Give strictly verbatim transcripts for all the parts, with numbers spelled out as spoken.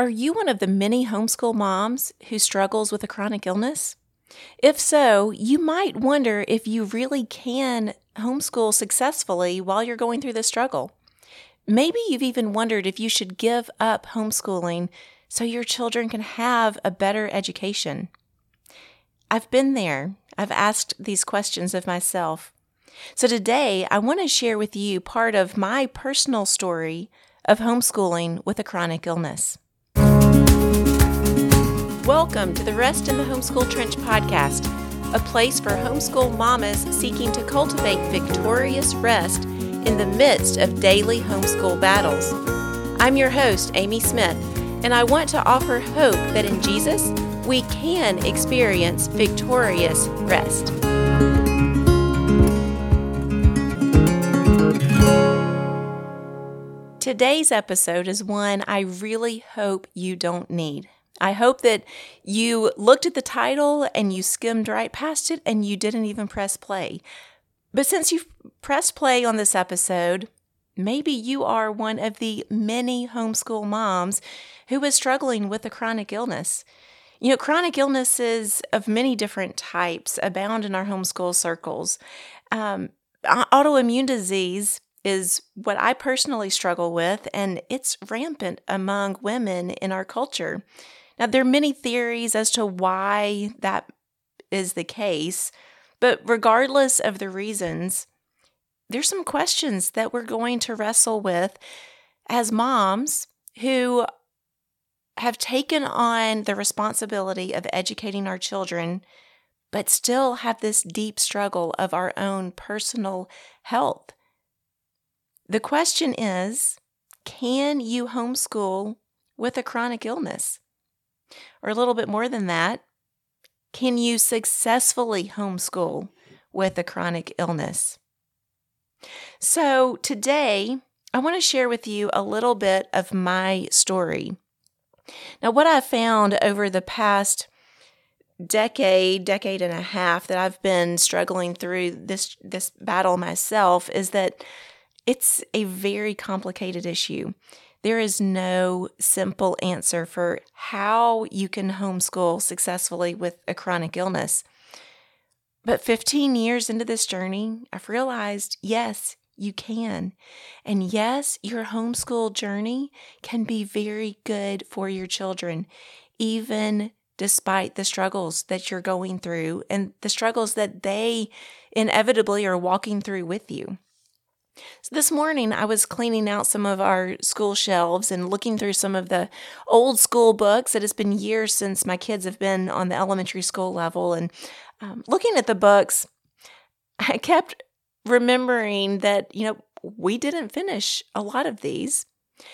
Are you one of the many homeschool moms who struggles with a chronic illness? If so, you might wonder if you really can homeschool successfully while you're going through this struggle. Maybe you've even wondered if you should give up homeschooling so your children can have a better education. I've been there. I've asked these questions of myself. So today, I want to share with you part of my personal story of homeschooling with a chronic illness. Welcome to the Rest in the Homeschool Trench podcast, a place for homeschool mamas seeking to cultivate victorious rest in the midst of daily homeschool battles. I'm your host, Amy Smith, and I want to offer hope that in Jesus, we can experience victorious rest. Today's episode is one I really hope you don't need. I hope that you looked at the title and you skimmed right past it and you didn't even press play. But since you've pressed play on this episode, maybe you are one of the many homeschool moms who is struggling with a chronic illness. You know, chronic illnesses of many different types abound in our homeschool circles. Um, autoimmune disease is what I personally struggle with, and it's rampant among women in our culture. Now, there are many theories as to why that is the case, but regardless of the reasons, there's some questions that we're going to wrestle with as moms who have taken on the responsibility of educating our children, but still have this deep struggle of our own personal health. The question is, can you homeschool with a chronic illness? Or a little bit more than that, can you successfully homeschool with a chronic illness? So today, I want to share with you a little bit of my story. Now, what I've found over the past decade, decade and a half that I've been struggling through this, this battle myself is that it's a very complicated issue. There is no simple answer for how you can homeschool successfully with a chronic illness. But fifteen years into this journey, I've realized, yes, you can. And yes, your homeschool journey can be very good for your children, even despite the struggles that you're going through and the struggles that they inevitably are walking through with you. So this morning, I was cleaning out some of our school shelves and looking through some of the old school books. It has been years since my kids have been on the elementary school level. And um, looking at the books, I kept remembering that, you know, we didn't finish a lot of these.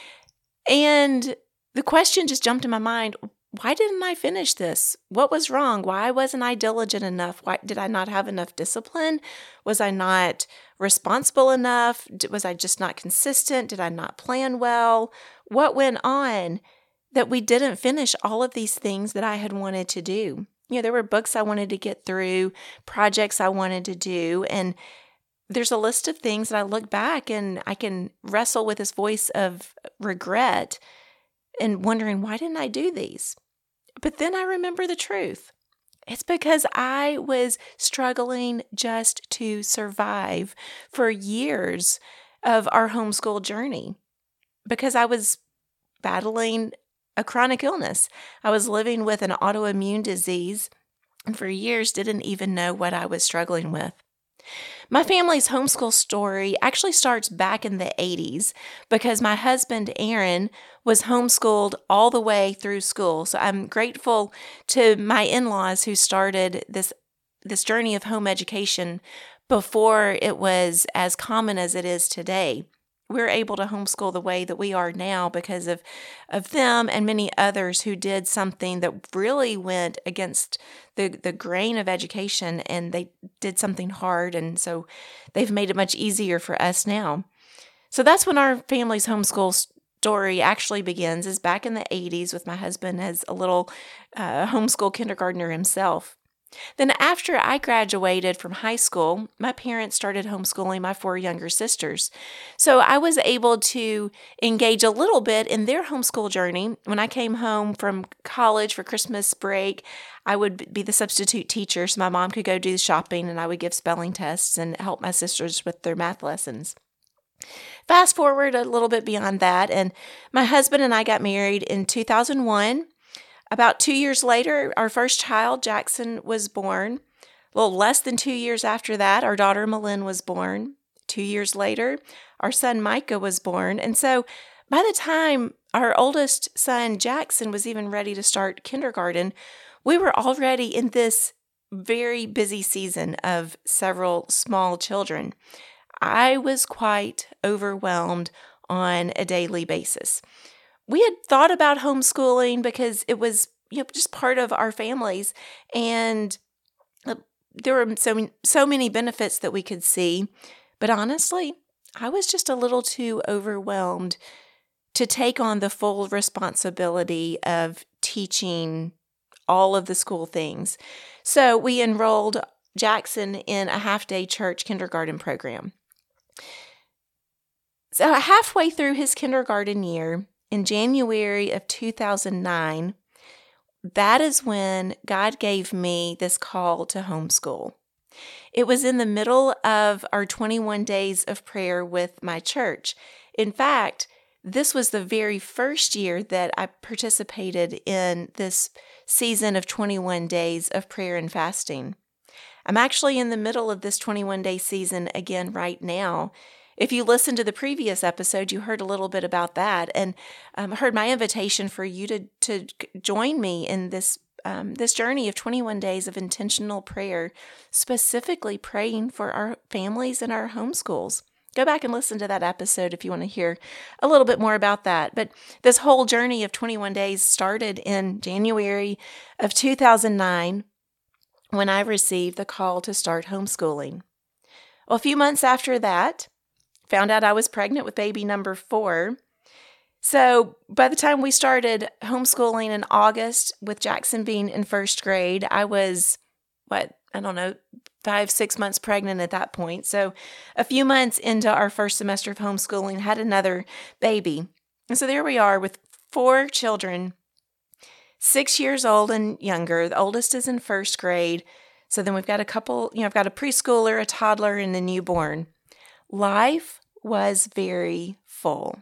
And the question just jumped in my mind, why didn't I finish this? What was wrong? Why wasn't I diligent enough? Why did I not have enough discipline? Was I not responsible enough? Was I just not consistent? Did I not plan well? What went on that we didn't finish all of these things that I had wanted to do? You know, there were books I wanted to get through, projects I wanted to do, and there's a list of things that I look back and I can wrestle with this voice of regret and wondering, why didn't I do these? But then I remember the truth. It's because I was struggling just to survive for years of our homeschool journey because I was battling a chronic illness. I was living with an autoimmune disease and for years didn't even know what I was struggling with. My family's homeschool story actually starts back in the eighties because my husband, Aaron, was homeschooled all the way through school. So I'm grateful to my in-laws who started this, this journey of home education before it was as common as it is today. We're able to homeschool the way that we are now because of, of them and many others who did something that really went against the, the grain of education, and they did something hard, and so they've made it much easier for us now. So that's when our family's homeschool story actually begins, is back in the eighties with my husband as a little uh, homeschool kindergartner himself. Then after I graduated from high school, my parents started homeschooling my four younger sisters. So I was able to engage a little bit in their homeschool journey. When I came home from college for Christmas break, I would be the substitute teacher so my mom could go do the shopping and I would give spelling tests and help my sisters with their math lessons. Fast forward a little bit beyond that, and my husband and I got married in two thousand one. About two years later, our first child, Jackson, was born. A little less than two years after that, our daughter, Malin, was born. Two years later, our son, Micah, was born. And so by the time our oldest son, Jackson, was even ready to start kindergarten, we were already in this very busy season of several small children. I was quite overwhelmed on a daily basis. We had thought about homeschooling because it was, you know, just part of our families, and there were so so many benefits that we could see. But honestly, I was just a little too overwhelmed to take on the full responsibility of teaching all of the school things. So we enrolled Jackson in a half-day church kindergarten program. So halfway through his kindergarten year, in January of two thousand nine, that is when God gave me this call to homeschool. It was in the middle of our twenty-one days of prayer with my church. In fact, this was the very first year that I participated in this season of twenty-one days of prayer and fasting. I'm actually in the middle of this twenty-one day season again right now. If you listened to the previous episode, you heard a little bit about that, and um, heard my invitation for you to to join me in this um, this journey of twenty-one days of intentional prayer, specifically praying for our families and our homeschools. Go back and listen to that episode if you want to hear a little bit more about that. But this whole journey of twenty-one days started in January of two thousand nine when I received the call to start homeschooling. Well, a few months after that, found out I was pregnant with baby number four. So by the time we started homeschooling in August, with Jackson being in first grade, I was, what, I don't know, five, six months pregnant at that point. So a few months into our first semester of homeschooling, had another baby. And so there we are with four children, six years old and younger. The oldest is in first grade. So then we've got a couple, you know, I've got a preschooler, a toddler, and a newborn. Life was very full.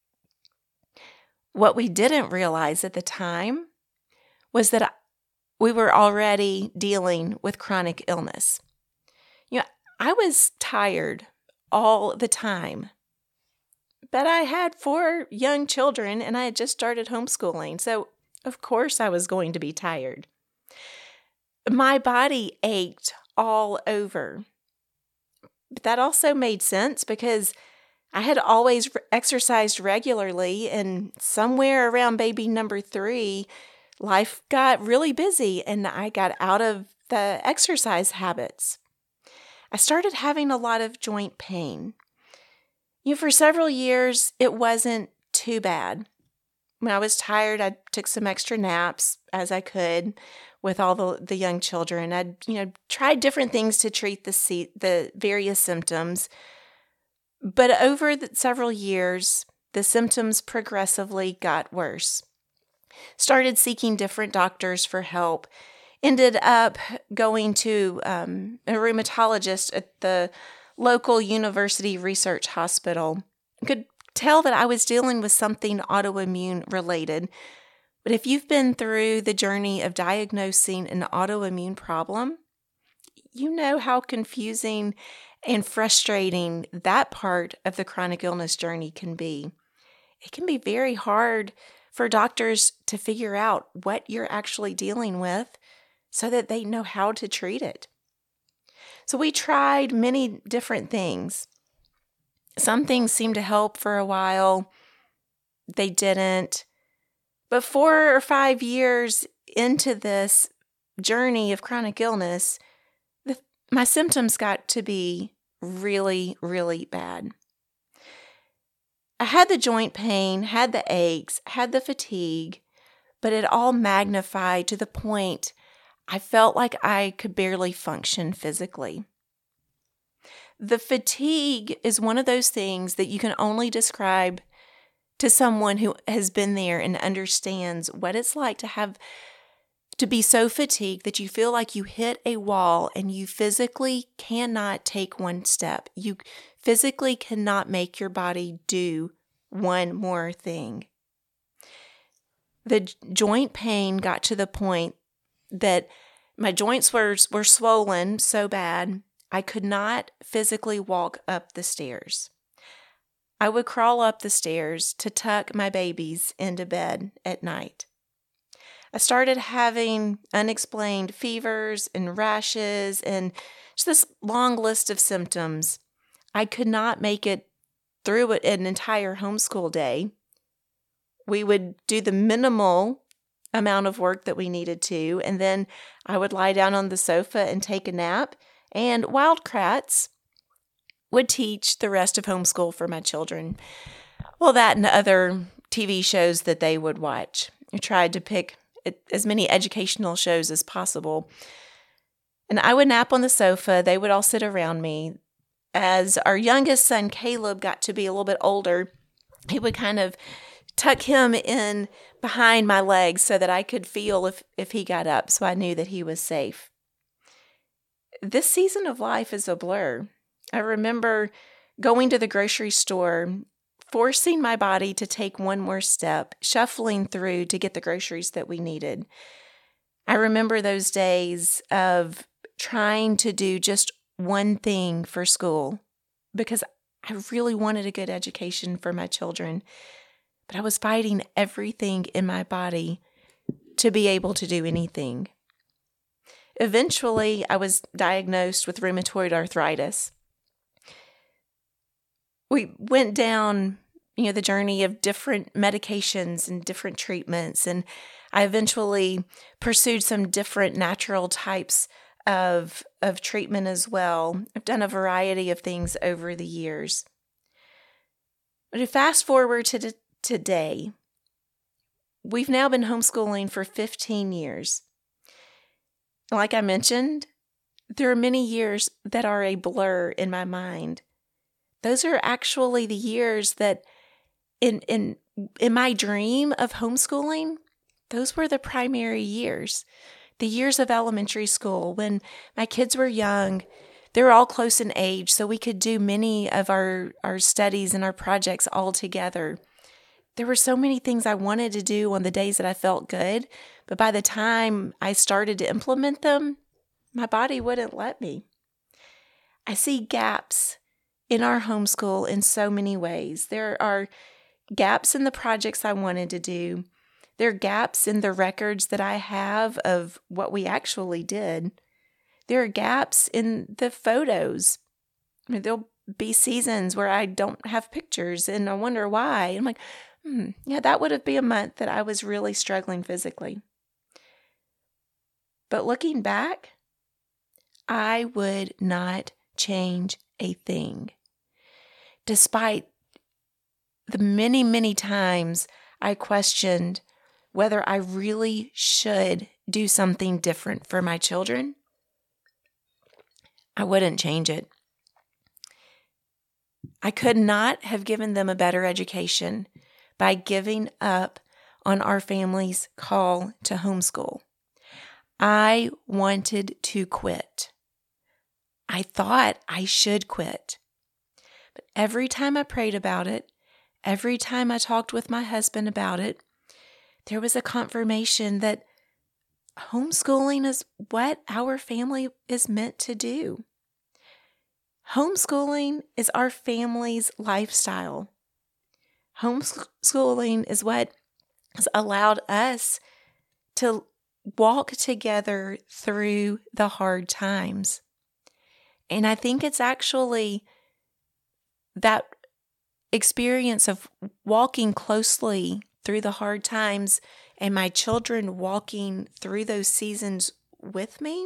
What we didn't realize at the time was that we were already dealing with chronic illness. You know, I was tired all the time, but I had four young children and I had just started homeschooling, so of course I was going to be tired. My body ached all over. But that also made sense because I had always exercised regularly, and somewhere around baby number three, life got really busy and I got out of the exercise habits. I started having a lot of joint pain. You know, for several years, it wasn't too bad. When I was tired, I took some extra naps as I could with all the, the young children. I'd, you know, tried different things to treat the se- the various symptoms. But over the several years, the symptoms progressively got worse. Started seeking different doctors for help. Ended up going to um, a rheumatologist at the local university research hospital. Could tell that I was dealing with something autoimmune related. But if you've been through the journey of diagnosing an autoimmune problem, you know how confusing and frustrating that part of the chronic illness journey can be. It can be very hard for doctors to figure out what you're actually dealing with so that they know how to treat it. So we tried many different things. Some things seemed to help for a while. They didn't. But four or five years into this journey of chronic illness, the, my symptoms got to be really, really bad. I had the joint pain, had the aches, had the fatigue, but it all magnified to the point I felt like I could barely function physically. The fatigue is one of those things that you can only describe to someone who has been there and understands what it's like to have to be so fatigued that you feel like you hit a wall and you physically cannot take one step. You physically cannot make your body do one more thing. The joint pain got to the point that my joints were, were swollen so bad, I could not physically walk up the stairs. I would crawl up the stairs to tuck my babies into bed at night. I started having unexplained fevers and rashes and just this long list of symptoms. I could not make it through an entire homeschool day. We would do the minimal amount of work that we needed to, and then I would lie down on the sofa and take a nap, and Wildcrats would teach the rest of homeschool for my children. Well, that and other T V shows that they would watch. I tried to pick as many educational shows as possible. And I would nap on the sofa. They would all sit around me. As our youngest son, Caleb, got to be a little bit older, he would kind of tuck him in behind my legs so that I could feel if, if he got up, so I knew that he was safe. This season of life is a blur. I remember going to the grocery store, forcing my body to take one more step, shuffling through to get the groceries that we needed. I remember those days of trying to do just one thing for school because I really wanted a good education for my children, but I was fighting everything in my body to be able to do anything. Eventually, I was diagnosed with rheumatoid arthritis. We went down, you know, the journey of different medications and different treatments, and I eventually pursued some different natural types of, of treatment as well. I've done a variety of things over the years. But to fast forward to t- today, we've now been homeschooling for fifteen years. Like I mentioned, there are many years that are a blur in my mind. Those are actually the years that in in in my dream of homeschooling, those were the primary years. The years of elementary school when my kids were young. They were all close in age, so we could do many of our, our studies and our projects all together. There were so many things I wanted to do on the days that I felt good, but by the time I started to implement them, my body wouldn't let me. I see gaps in our homeschool in so many ways. There are gaps in the projects I wanted to do. There are gaps in the records that I have of what we actually did. There are gaps in the photos. I mean, there'll be seasons where I don't have pictures and I wonder why. I'm like, hmm, yeah, that would have been a month that I was really struggling physically. But looking back, I would not change a thing. Despite the many, many times I questioned whether I really should do something different for my children, I wouldn't change it. I could not have given them a better education by giving up on our family's call to homeschool. I wanted to quit. I thought I should quit. But every time I prayed about it, every time I talked with my husband about it, there was a confirmation that homeschooling is what our family is meant to do. Homeschooling is our family's lifestyle. Homeschooling is what has allowed us to walk together through the hard times. And I think it's actually that experience of walking closely through the hard times and my children walking through those seasons with me.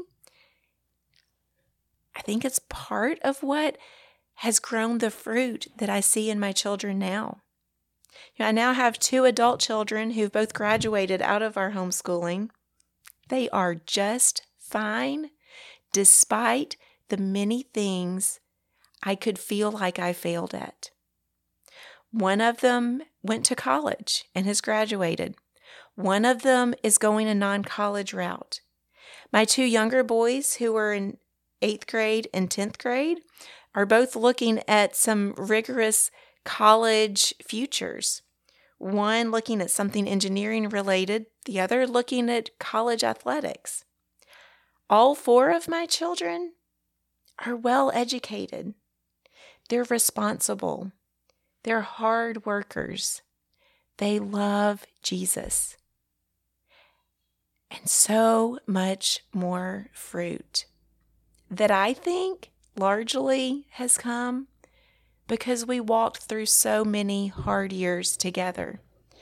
I think it's part of what has grown the fruit that I see in my children now. You know, I now have two adult children who've both graduated out of our homeschooling. They are just fine despite the many things I could feel like I failed at. One of them went to college and has graduated. One of them is going a non-college route. My two younger boys, who are in eighth grade and tenth grade, are both looking at some rigorous college futures. One looking at something engineering related, the other looking at college athletics. All four of my children are well educated. They're responsible. They're hard workers. They love Jesus. And so much more fruit that I think largely has come because we walked through so many hard years together.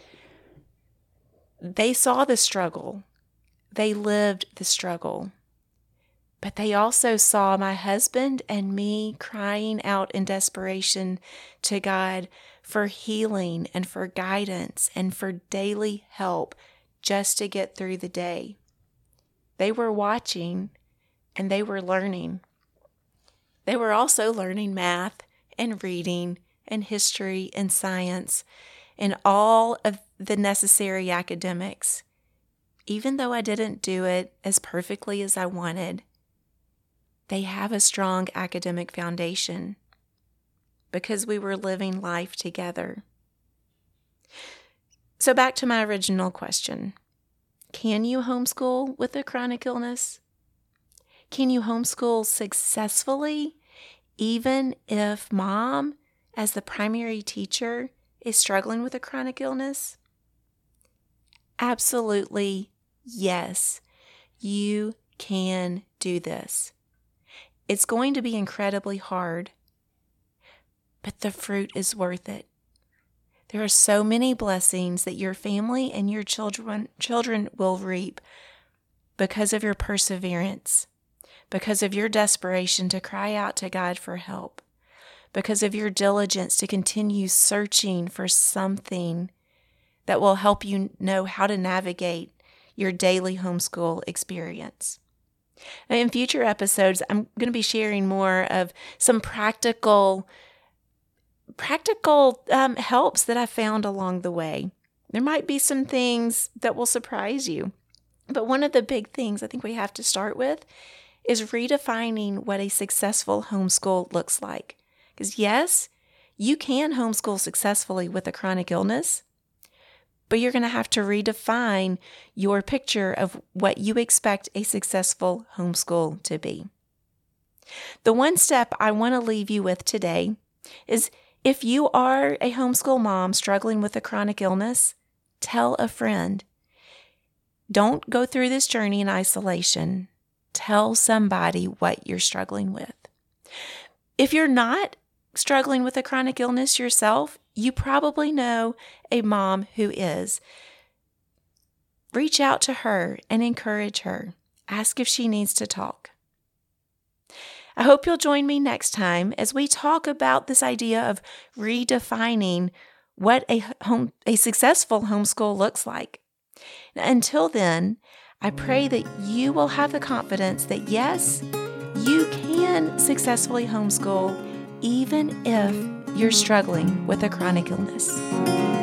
They saw the struggle. They lived the struggle. But they also saw my husband and me crying out in desperation to God for healing and for guidance and for daily help just to get through the day. They were watching and they were learning. They were also learning math and reading and history and science and all of the necessary academics. Even though I didn't do it as perfectly as I wanted, they have a strong academic foundation because we were living life together. So back to my original question. Can you homeschool with a chronic illness? Can you homeschool successfully even if mom, as the primary teacher, is struggling with a chronic illness? Absolutely yes. You can do this. It's going to be incredibly hard, but the fruit is worth it. There are so many blessings that your family and your children children will reap because of your perseverance, because of your desperation to cry out to God for help, because of your diligence to continue searching for something that will help you know how to navigate your daily homeschool experience. In future episodes, I'm going to be sharing more of some practical, practical um, helps that I found along the way. There might be some things that will surprise you, but one of the big things I think we have to start with is redefining what a successful homeschool looks like. Because yes, you can homeschool successfully with a chronic illness, but you're going to have to redefine your picture of what you expect a successful homeschool to be. The one step I want to leave you with today is if you are a homeschool mom struggling with a chronic illness, tell a friend. Don't go through this journey in isolation. Tell somebody what you're struggling with. If you're not struggling with a chronic illness yourself, you probably know a mom who is. Reach out to her and encourage her. Ask if she needs to talk. I hope you'll join me next time as we talk about this idea of redefining what a home, a successful homeschool looks like. Now, until then, I pray that you will have the confidence that yes, you can successfully homeschool even if you're struggling with a chronic illness.